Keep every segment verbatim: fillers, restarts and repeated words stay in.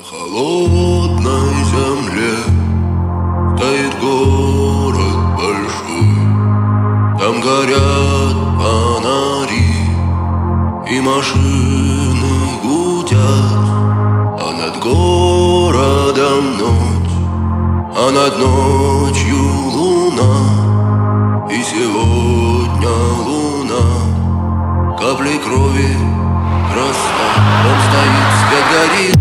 холодной земле стоит город большой. Там горят фонари и машины гудят, а над городом ночь, а над ночью луна. И сегодня луна каплей крови красна. Он стоит, свет горит.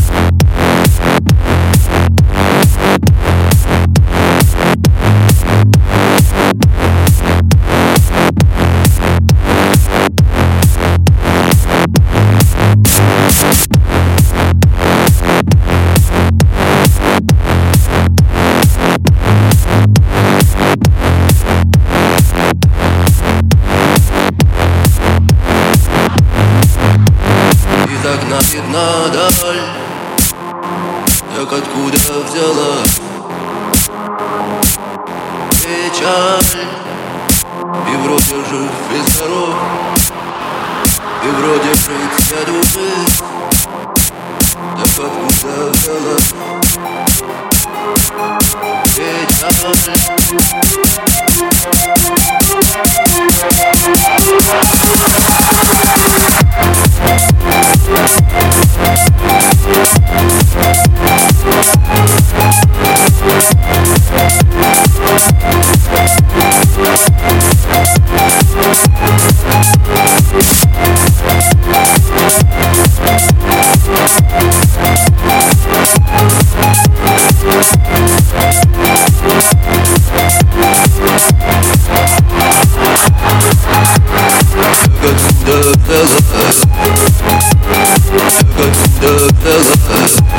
Так видна даль, так откуда взялась печаль? И вроде жив и здоров, и вроде жить все души. Так откуда взялась печаль? Отсюда взялась, отсюда взялась.